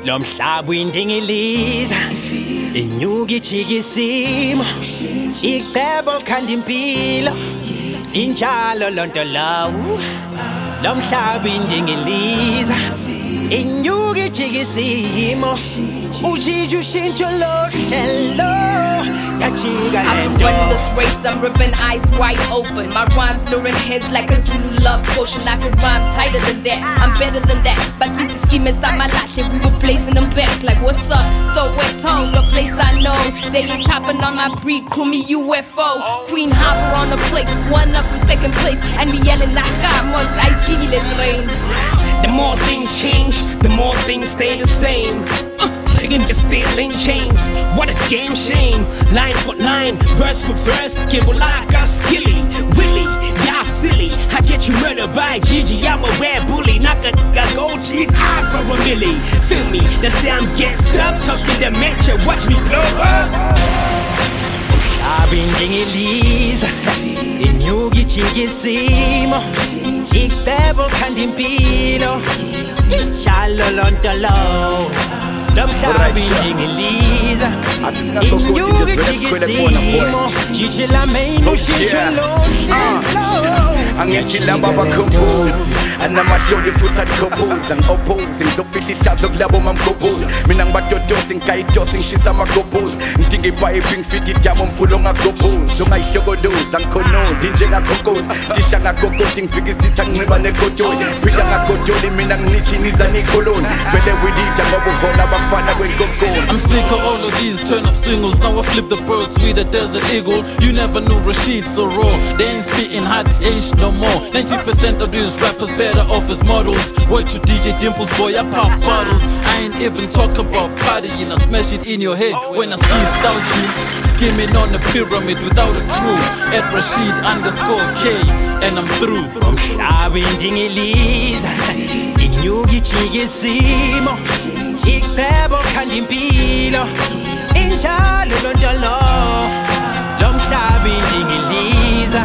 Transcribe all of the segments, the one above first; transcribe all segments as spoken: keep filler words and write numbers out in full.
Lo mhlaba indingiliza inyuka ijika isimo icebo khanda impilo injalo lonto lawu lo mhlaba indingiliza inyuka ijika isimo ujija ushintsho lo hlelo I've been running this race, I'm ripping eyes wide open. My rhymes luring heads like a Zulu love potion. I could rhyme tighter than that, I'm better than that. But speak to scheme inside my life, we were blazing them back. Like what's up? So we're told, the place I know. They ain't topping on my breed, crew me U F O. Queen Hopper on the plate, one up from second place. And we yelling, Najamos, I chile train. The more things change, the more things stay the same. Uh, Nigga still in chains, what a damn shame. Line for line, verse for verse, Kimbolaka skilly, Willy, y'all silly. I get you murdered by Gigi, I'm a rare bully. Knock a nigga gold cheek, eye for a milli. Feel me, they say I'm gassed up, toss me the mansion, watch me blow up. Mhlaba indingiliza inyuka ijika isimo icebo khanda impilo injalo lonto lo lo mhlaba indingiliza inyuka ijika isimo jijila main ushintsho lo hlelo Angiyachila baba compose anamadolo futhi akoppose angiopposing ngizofita ihlazo kulabo mamgobhozi mina ngibadodosi ngikayidosi ngishisa amagobhozi ngidinga ipipe ngifita idamu umfulo ngagobhozi ungayihlokodozi angikhonodi njengakhonkozi tisha ngagogodi ngifika isitha nginxiba negodoli phila ngagodoli mina nginichiniza nikoloni vele wilida ngoba uvona abafana kwenkokoni. I'm sick of all of these turn up singles. Now I flip the birds with a desert eagle. You never knew Rashid so raw. They ain't spitting hot ish no more. ninety percent of these rappers better off as models. Word to D J Dimples, boy, I pop bottles. I ain't even talk about partying. I smash it in your head when I Steve stout you. Skimming on the pyramid without a crew. At Rashid underscore K, and I'm through. Mhlaba indingiliza inyuka ijika isimo icebo khanda impilo injalo lonto lo lo mhlaba indingiliza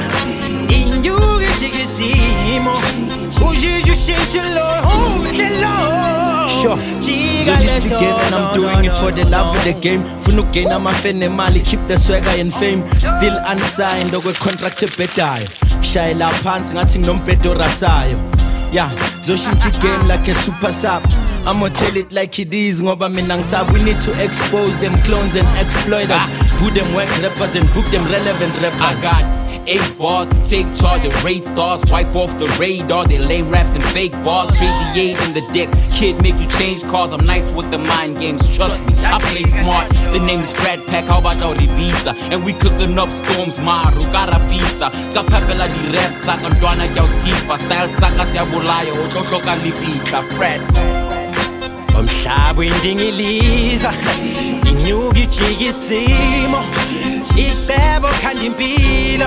inyuka ijika isimo ujija ushintsho lo hlelo. Sure, so this the game and I'm doing it for the love of the game. Funa ukugena amafene mali, keep the swagger and fame. Still unsigned, okwe contract ebhedayo. Shayela phansi ngathi nginombhedo rasayo. Yeah, zoshintsha game like a super sub. I'ma tell it like it is, ngoba mina ngisab. We need to expose them clones and exploiters. Put them work rappers and book them relevant rappers. I got eight bars to take charge of rate stars, wipe off the radar. They lay raps and fake bars, crazy eight in the deck. Kid make you change cars. I'm nice with the mind games, trust me. I play smart. The name is Fred Pack. How about our Ibiza? And we cooking up storms, maru cara pizza. Ska papela di rap, saka ndwana kya utipa. Style saka siya bulaya, ototoka lipita. Fred. Mhlaba indingiliza inyuka ijika isimo icebo khanda impilo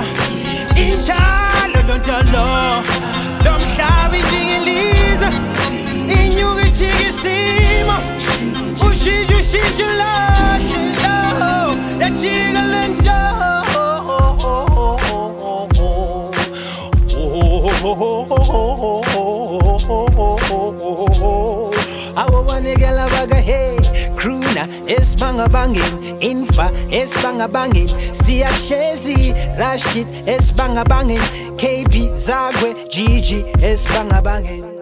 injalo lonto lo lo mhlaba indingiliza inyuka ijika isimo ujija ushintsho lo hlelo yajika lento Awo wanegela baga hey Kruna esbanga bangin Infa esbanga bangin Sia Shezi Rashid esbanga bangin K B Zagwe Gigi esbanga bangin